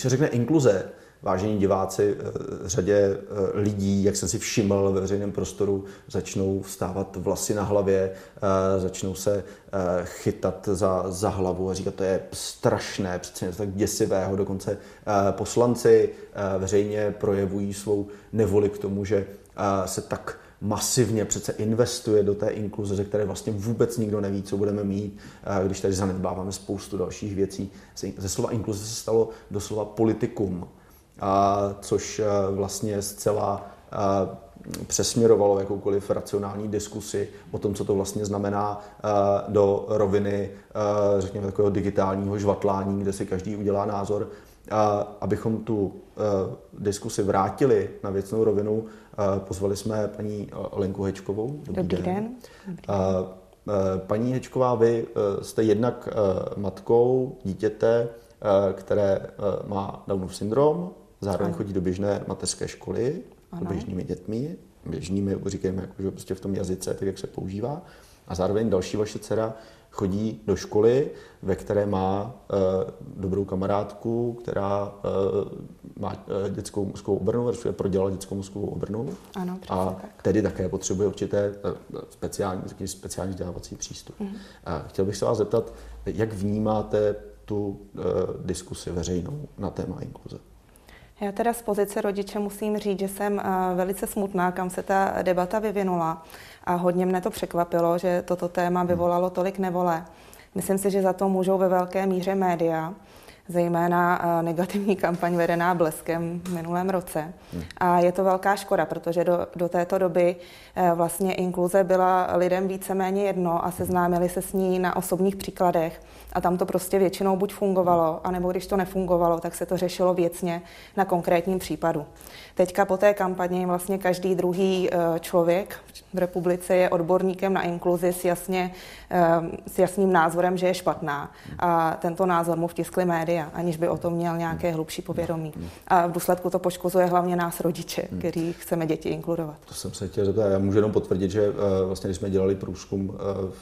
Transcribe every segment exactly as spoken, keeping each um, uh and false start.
se řekne inkluze, vážení diváci, řadě lidí, jak jsem si všiml ve veřejném prostoru, začnou vstávat vlasy na hlavě, začnou se chytat za, za hlavu a říkat, to je strašné, přece něco tak děsivého. Dokonce poslanci veřejně projevují svou nevoli k tomu, že se tak masivně přece investuje do té inkluze, ze které vlastně vůbec nikdo neví, co budeme mít, když tady zanedbáváme spoustu dalších věcí. Ze slova inkluze se stalo doslova politikum, a což vlastně zcela přesměrovalo jakoukoliv racionální diskusi o tom, co to vlastně znamená, do roviny, řekněme, takového digitálního žvatlání, kde si každý udělá názor. A abychom tu diskusi vrátili na věcnou rovinu, pozvali jsme paní Lenku Hečkovou. Dobrý, Dobrý den. den. Dobrý den. Paní Hečková, vy jste jednak matkou dítěte, které má Downův syndrom, zároveň ano. chodí do běžné mateřské školy, ano. běžnými dětmi, běžnými, říkejme, jakože prostě v tom jazyce, tak jak se používá. A zároveň další vaše dcera chodí do školy, ve které má e, dobrou kamarádku, která e, má e, dětskou mozkovou obrnu, respektive prodělala dětskou mozkovou obrnu. Ano, a tak. tedy také potřebuje určité e, speciální, speciální vzdělávací přístup. Mm. A chtěl bych se vás zeptat, jak vnímáte tu e, diskusi veřejnou na téma inkluze? Já teda z pozice rodiče musím říct, že jsem velice smutná, kam se ta debata vyvinula a hodně mne to překvapilo, že toto téma vyvolalo tolik nevole. Myslím si, že za to můžou ve velké míře média, zejména negativní kampaň vedená Bleskem v minulém roce. A je to velká škoda, protože do, do této doby vlastně inkluze byla lidem víceméně jedno a seznámili se s ní na osobních příkladech. A tam to prostě většinou buď fungovalo, anebo když to nefungovalo, tak se to řešilo věcně na konkrétním případu. Teďka po té kampani vlastně každý druhý člověk v republice je odborníkem na inkluzi s, jasně, s jasným názorem, že je špatná. A tento názor mu vtiskly média, aniž by o tom měl nějaké hlubší povědomí. A v důsledku to poškozuje hlavně nás rodiče, kteří chceme děti inkludovat. To jsem se chtěl zeptat. Já můžu jenom potvrdit, že vlastně, když jsme dělali průzkum,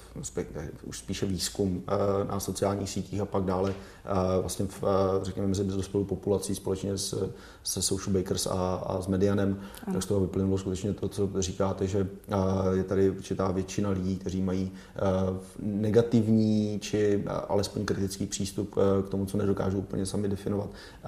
už spíše výzkum na sociálních sítích a pak dále vlastně v, řekněme, mezi dospělou populací společně s, se Social Bakers a, a s Medianem, ano. tak z toho vyplynulo skutečně to, co říkáte, že je tady určitá většina lidí, kteří mají negativní či alespoň kritický přístup k tomu, co nedokážou úplně sami definovat.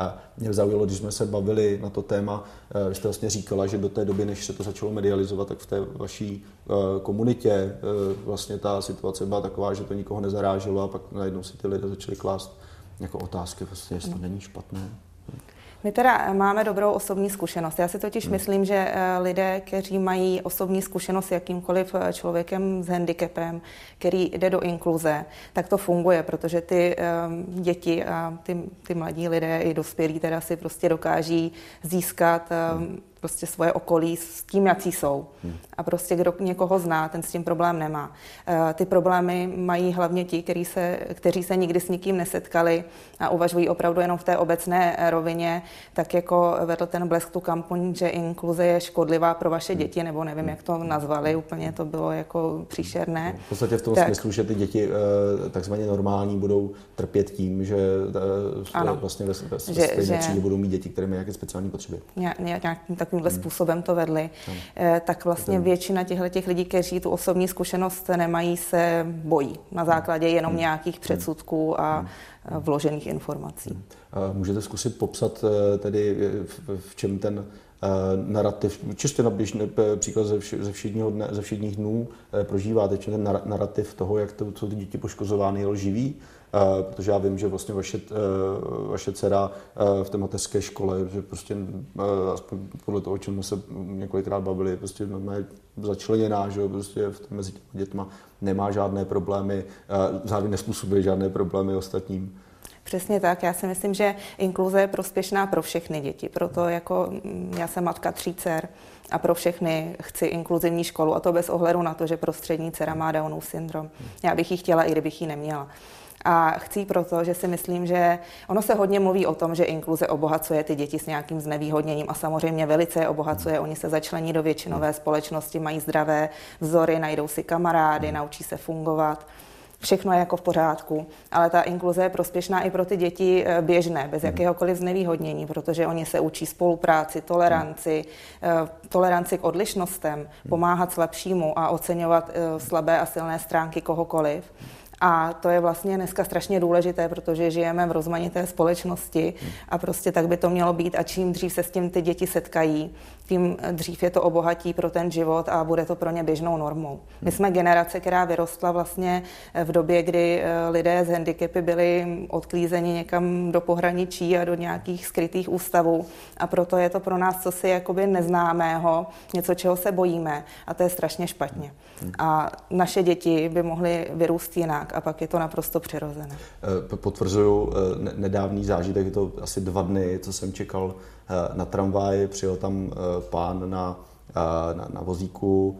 Mě zaujalo, když jsme se bavili na to téma, vy jste vlastně říkala, že do té doby, než se to začalo medializovat, tak v té vaší komunitě vlastně ta situace byla taková, že to nikoho nezaráželo a pak najednou si ty lidé začali klást jako otázky, vlastně, jestli to není špatné. My teda máme dobrou osobní zkušenost. Já si totiž hmm. myslím, že lidé, kteří mají osobní zkušenost s jakýmkoliv člověkem s handicapem, který jde do inkluze, tak to funguje, protože ty um, děti a ty, ty mladí lidé i dospělí teda si prostě dokáží získat um, prostě svoje okolí s tím, jací jsou. Hmm. A prostě kdo někoho zná, ten s tím problém nemá. E, ty problémy mají hlavně ti, kteří se, kteří se nikdy s nikým nesetkali a uvažují opravdu jenom v té obecné rovině, tak jako vedl ten Blesk tu kampaň, že inkluze je škodlivá pro vaše děti, nebo nevím, jak to nazvali, úplně to bylo jako příšerné. V podstatě v tom tak. smyslu, že ty děti takzvaně normální budou trpět tím, že ano. vlastně ve, ve že, stejné třídě budou mít děti, které mají nějaké speciální potřeby. Nějakým takovýmhle hmm. způsobem to vedli. Hmm. Tak vlastně většina těchto lidí, kteří tu osobní zkušenost nemají, se bojí na základě jenom hmm. nějakých předsudků a vložených informací. Můžete zkusit popsat tedy, v čem ten narrativ, čistě na běžný příklad ze, vš- ze, všedního dne, ze všedních dnů prožíváte, čem ten narrativ toho, jak to, co ty děti poškozovány, je lživý, protože já vím, že vlastně vaše, vaše dcera v té mateřské škole, že prostě aspoň podle toho, o čem jsme se několikrát bavili, prostě je začleněná, že prostě mezi těmi dětma nemá žádné problémy, zároveň nezpůsobuje žádné problémy ostatním. Přesně tak. Já si myslím, že inkluze je prospěšná pro všechny děti. Proto jako já jsem matka tří dcer a pro všechny chci inkluzivní školu, a to bez ohledu na to, že prostřední dcera má Downův syndrom. Já bych ji chtěla, i kdybych ji neměla. A chci proto, že si myslím, že ono se hodně mluví o tom, že inkluze obohacuje ty děti s nějakým znevýhodněním a samozřejmě velice je obohacuje. Oni se začlení do většinové společnosti, mají zdravé vzory, najdou si kamarády, naučí se fungovat. všechno je jako v pořádku, ale ta inkluze je prospěšná i pro ty děti běžné, bez jakéhokoliv znevýhodnění, protože oni se učí spolupráci, toleranci, toleranci k odlišnostem, pomáhat slabšímu a oceňovat slabé a silné stránky kohokoliv. A to je vlastně dneska strašně důležité, protože žijeme v rozmanité společnosti a prostě tak by to mělo být a čím dřív se s tím ty děti setkají, tím dřív je to obohatí pro ten život a bude to pro ně běžnou normou. My jsme generace, která vyrostla vlastně v době, kdy lidé s handicapy byli odklízeni někam do pohraničí a do nějakých skrytých ústavů a proto je to pro nás cosi jakoby neznámého, něco, čeho se bojíme a to je strašně špatně. A naše děti by mohly vyrůst jinak a pak je to naprosto přirozené. Potvrzuju nedávný zážitek, je to asi dva dny, co jsem čekal na tramvaj, přijel tam pán na, na, na vozíku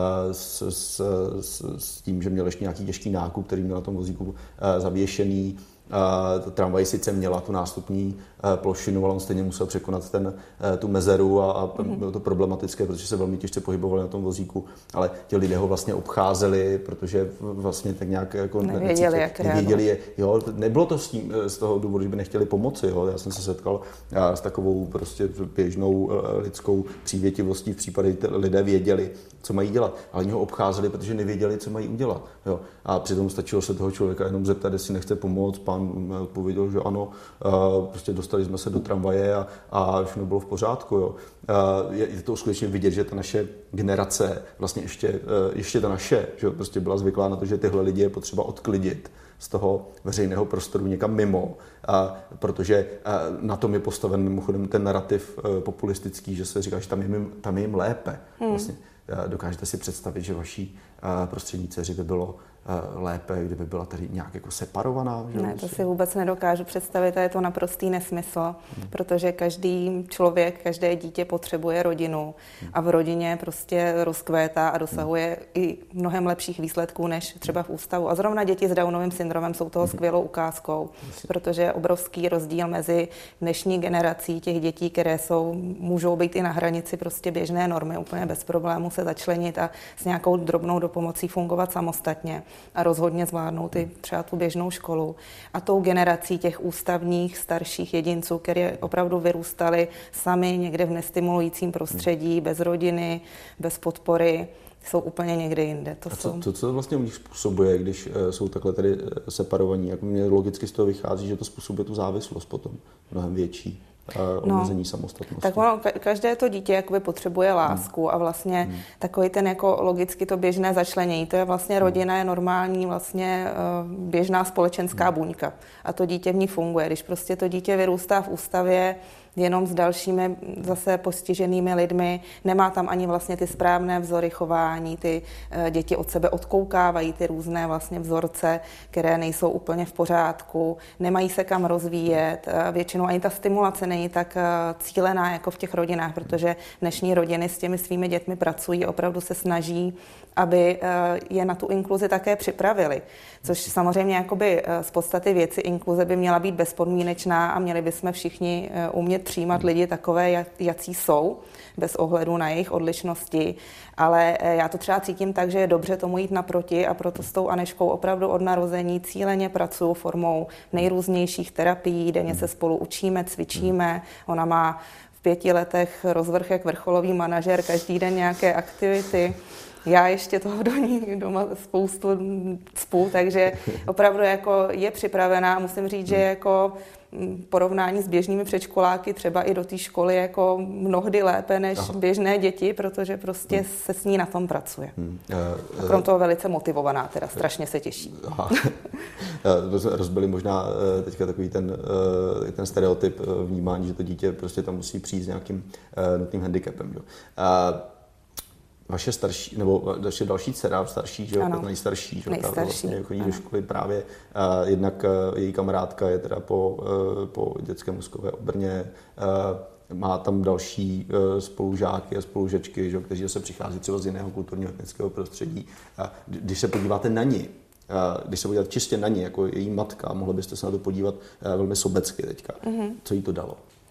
s, s, s, s tím, že měl ještě nějaký těžký nákup, který měl na tom vozíku zavěšený. Uh, tramvaj sice měla tu nástupní uh, plošinu, ale on stejně musel překonat ten, uh, tu mezeru a, a mm-hmm. bylo to problematické, protože se velmi těžce pohybovali na tom vozíku, ale ti lidé ho vlastně obcházeli, protože vlastně tak nějak jako nevěděli, ne, jak nevěděli je, jo, nebylo to s, tím, z toho důvodu, že by nechtěli pomoci, jo. Já jsem se setkal uh, s takovou prostě běžnou uh, lidskou přívětivostí v případě, že lidé věděli, co mají dělat, ale oni ho obcházeli, protože nevěděli, co mají udělat, jo. A přitom stačilo se toho člověka jenom zeptat, jestli nechce pomoct. Pán odpověděl, že ano, prostě dostali jsme se do tramvaje a, a všechno bylo v pořádku. Jo. Je, je to skutečně vidět, že ta naše generace, vlastně ještě, ještě ta naše, že prostě byla zvyklá na to, že tyhle lidi je potřeba odklidit z toho veřejného prostoru někam mimo, a, protože a, na tom je postaven mimochodem ten narrativ a, populistický, že se říká, že tam je jim, tam je jim lépe. Hmm. Vlastně, a, dokážete si představit, že vaší a, prostřední dceři by bylo lépe, kdyby byla tady nějak jako separovaná? Že? Ne, to si vůbec nedokážu představit a je to naprostý nesmysl, hmm. protože každý člověk, každé dítě potřebuje rodinu hmm. a v rodině prostě rozkvétá a dosahuje hmm. i mnohem lepších výsledků než třeba v ústavu. A zrovna děti s Downovým syndromem jsou toho hmm. skvělou ukázkou, protože je obrovský rozdíl mezi dnešní generací těch dětí, které jsou, můžou být i na hranici prostě běžné normy, úplně bez problémů se začlenit a s nějakou drobnou dopomocí fungovat samostatně a rozhodně zvládnout i třeba tu běžnou školu. A tou generací těch ústavních starších jedinců, které opravdu vyrůstali sami někde v nestimulujícím prostředí, bez rodiny, bez podpory, jsou úplně někde jinde. To a co, jsou... co, co vlastně u nich způsobuje, když uh, jsou takhle tady separovaní? Jak mě logicky z toho vychází, že to způsobuje tu závislost potom mnohem větší. Omezení no, samostatnosti. Tak ono, každé to dítě jakoby potřebuje lásku hmm. a vlastně hmm. takový ten jako logicky to běžné začlenění. To je vlastně rodina, je normální vlastně běžná společenská hmm. buňka a to dítě v ní funguje. Když prostě to dítě vyrůstá v ústavě jenom s dalšími zase postiženými lidmi, nemá tam ani vlastně ty správné vzory chování, ty děti od sebe odkoukávají ty různé vlastně vzorce, které nejsou úplně v pořádku, nemají se kam rozvíjet, většinou ani ta stimulace není tak cílená jako v těch rodinách, protože dnešní rodiny s těmi svými dětmi pracují, opravdu se snaží, aby je na tu inkluzi také připravili. Což samozřejmě jakoby z podstaty věci inkluze by měla být bezpodmínečná a měli bychom všichni umět přijímat lidi takové, jací jsou, bez ohledu na jejich odlišnosti. Ale já to třeba cítím tak, že je dobře tomu jít naproti a proto s tou Aneškou opravdu od narození cíleně pracuju formou nejrůznějších terapií, denně se spolu učíme, cvičíme. Ona má v pěti letech rozvrh jak vrcholový manažer, každý den nějaké aktivity. Já ještě toho do ní doma spoustu cpu, takže opravdu jako je připravená. Musím říct, že jako porovnání s běžnými předškoláky třeba i do té školy jako mnohdy lépe než Aha. běžné děti, protože prostě hmm. se s ní na tom pracuje. Hmm. A krom toho velice motivovaná, teda strašně se těší. Aha. Rozbili možná teďka takový ten, ten stereotyp vnímání, že to dítě prostě tam musí přijít s nějakým nutným handicapem. Jo. Vaše starší, nebo vaše další dcera, starší, že jo, nejstarší, že nejstarší, vlastně chodí do školy právě. A jednak její kamarádka je teda po, po dětské mozkové obrně, má tam další spolužáky a spolužečky, že, kteří se přichází třeba z jiného kulturního etnického prostředí. A když se podíváte na ní, když se podíváte čistě na ní, jako její matka, mohli byste se na to podívat velmi sobecky teďka. Mm-hmm. Co jí to dalo?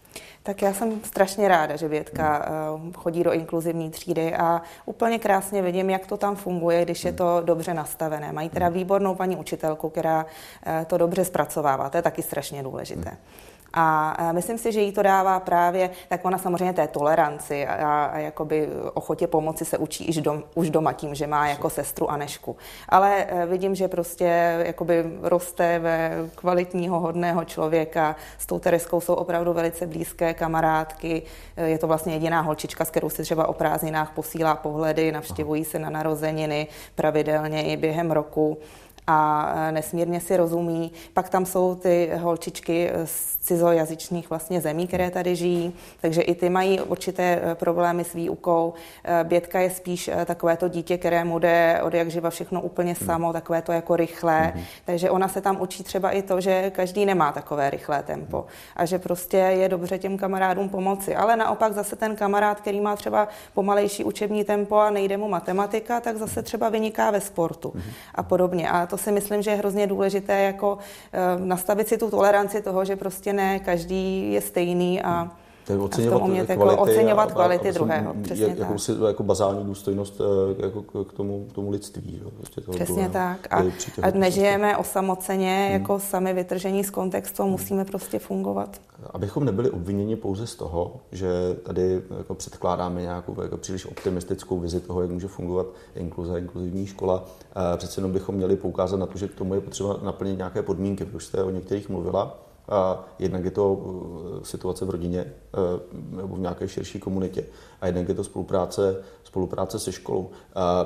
Tak já jsem strašně ráda, že Bětka hmm. chodí do inkluzivní třídy a úplně krásně vidím, jak to tam funguje, když je to dobře nastavené. Mají teda výbornou paní učitelku, která to dobře zpracovává. To je taky strašně důležité. Hmm. A myslím si, že jí to dává právě, tak ona samozřejmě té toleranci a, a jakoby ochotě pomoci se učí už, dom, už doma tím, že má jako sestru Anešku. Ale vidím, že prostě jakoby roste ve kvalitního, hodného člověka. S tou Tereskou jsou opravdu velice blízké kamarádky. Je to vlastně jediná holčička, s kterou si třeba o prázdninách posílá pohledy, navštěvují se na narozeniny pravidelně i během roku. A nesmírně si rozumí. Pak tam jsou ty holčičky z cizojazyčných vlastně zemí, které tady žijí, takže i ty mají určité problémy s výukou. Bětka je spíš takové to dítě, kterému jde od jak živa všechno úplně samo, takové to jako rychlé. Mm-hmm. Takže ona se tam učí třeba i to, že každý nemá takové rychlé tempo a že prostě je dobře těm kamarádům pomoci. Ale naopak zase ten kamarád, který má třeba pomalejší učební tempo a nejde mu matematika, tak zase třeba vyniká ve sportu mm-hmm. a podobně. A to si myslím, že je hrozně důležité jako nastavit si tu toleranci toho, že prostě ne každý je stejný a, oceňovat a v tom umět kvality, jako oceňovat a, kvality a, a druhého. Přesně jak, tak. Jakousi, jako bazální důstojnost jako k tomu, k tomu lidství. Jo, prostě toho Přesně druhého, tak. A, a nežijeme osamoceně, hmm. jako sami vytržení z kontextu, hmm. musíme prostě fungovat. Abychom nebyli obviněni pouze z toho, že tady jako předkládáme nějakou jako příliš optimistickou vizi toho, jak může fungovat inkluze, inkluzivní škola, přece jenom bychom měli poukázat na to, že k tomu je potřeba naplnit nějaké podmínky. Vy už jste o některých mluvila. A jednak je to situace v rodině nebo v nějaké širší komunitě a jednak je to spolupráce, spolupráce se školou. A, a,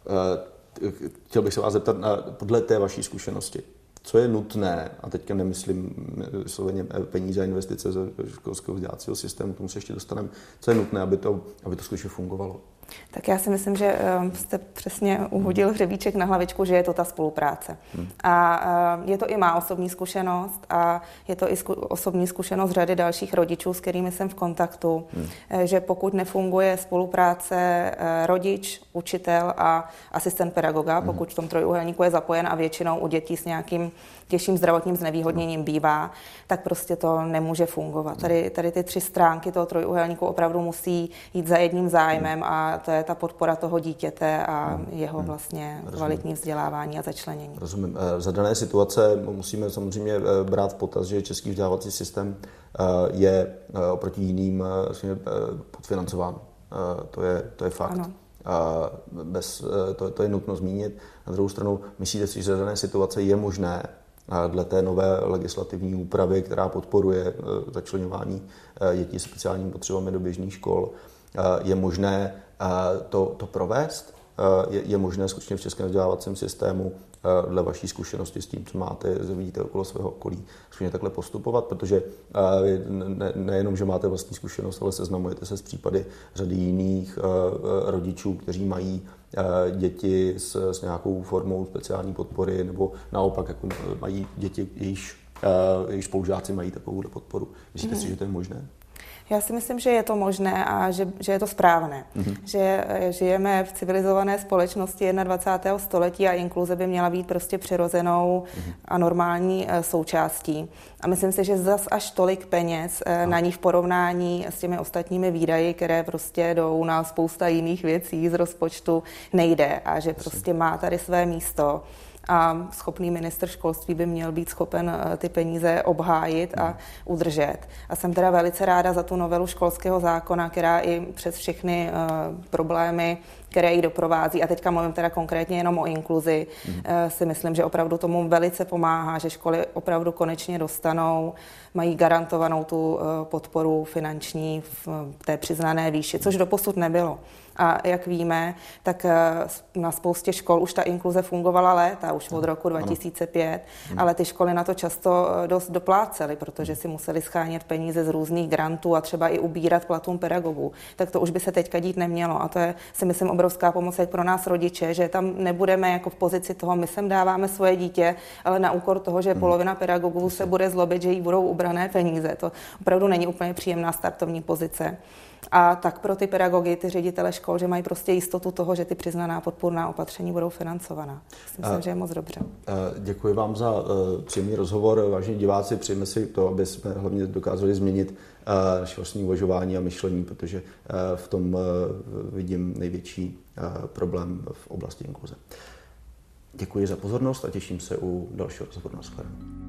chtěl bych se vás zeptat na, podle té vaší zkušenosti, co je nutné, a teďka nemyslím vysloveně peníze a investice ze školského vzdělávacího systému, tomu se ještě dostaneme, co je nutné, aby to, aby to skutečně fungovalo? Tak já si myslím, že jste přesně uhodil hřebíček na hlavičku, že je to ta spolupráce. Hmm. A je to i má osobní zkušenost a je to i zku, osobní zkušenost řady dalších rodičů, s kterými jsem v kontaktu, hmm. že pokud nefunguje spolupráce rodič, učitel a asistent pedagoga, hmm. pokud v tom trojúhelníku je zapojen a většinou u dětí s nějakým těžším zdravotním znevýhodněním bývá, tak prostě to nemůže fungovat. Tady, tady ty tři stránky toho trojúhelníku opravdu musí jít za jedním zájmem a to je ta podpora toho dítěte a jeho vlastně kvalitní vzdělávání a začlenění. Rozumím. Za dané situace musíme samozřejmě brát v potaz, že český vzdělávací systém je oproti jiným podfinancován. To je, to je fakt. Ano. Bez, to, to je nutno zmínit. Na druhou stranu, myslíte si, že za dané situace je možné dle té nové legislativní úpravy, která podporuje začleňování dětí s speciálními potřebami do běžných škol, je možné to, to provést? Je, je možné skutečně v českém vzdělávacím systému dle vaší zkušenosti s tím, co máte, vidíte okolo svého okolí, skutečně takhle postupovat? Protože ne, nejenom, že máte vlastní zkušenost, ale seznamujete se s případy řady jiných rodičů, kteří mají děti s, s nějakou formou speciální podpory, nebo naopak jako mají děti, jejichž, jejichž spolužáci mají takovou podporu. Myslíte mm. si, že to je možné? Já si myslím, že je to možné a že, že je to správné. Mm-hmm. Že žijeme v civilizované společnosti dvacátého prvního století a inkluze by měla být prostě přirozenou mm-hmm. a normální součástí. A myslím si, že zas až tolik peněz no. na ní v porovnání s těmi ostatními výdaji, které prostě jdou na spousta jiných věcí z rozpočtu, nejde a že prostě má tady své místo. A schopný ministr školství by měl být schopen ty peníze obhájit a udržet. A jsem teda velice ráda za tu novelu školského zákona, která i přes všechny uh, problémy, které ji doprovází, a teďka mluvím teda konkrétně jenom o inkluzi, mm. uh, si myslím, že opravdu tomu velice pomáhá, že školy opravdu konečně dostanou, mají garantovanou tu uh, podporu finanční v té přiznané výši, což doposud nebylo. A jak víme, tak na spoustě škol už ta inkluze fungovala léta, už od roku dva tisíce pět, ano. ale ty školy na to často dost doplácely, protože si museli schánět peníze z různých grantů a třeba i ubírat platům pedagogů. Tak to už by se teďka dít nemělo. A to je, si myslím, obrovská pomoc jak pro nás rodiče, že tam nebudeme jako v pozici toho, my sem dáváme svoje dítě, ale na úkor toho, že polovina pedagogů se bude zlobit, že jí budou ubrané peníze. To opravdu není úplně příjemná startovní pozice. A tak pro ty pedagogy, ty ředitele škol, že mají prostě jistotu toho, že ty přiznaná podpůrná opatření budou financovaná. Myslím, a, že je moc dobře. Děkuji vám za uh, příjemný rozhovor. Vážení diváci, přejeme si to, aby jsme hlavně dokázali změnit naše vlastní uvažování a myšlení, protože v tom vidím největší problém v oblasti inkluze. Děkuji za pozornost a těším se u dalšího rozhovoru.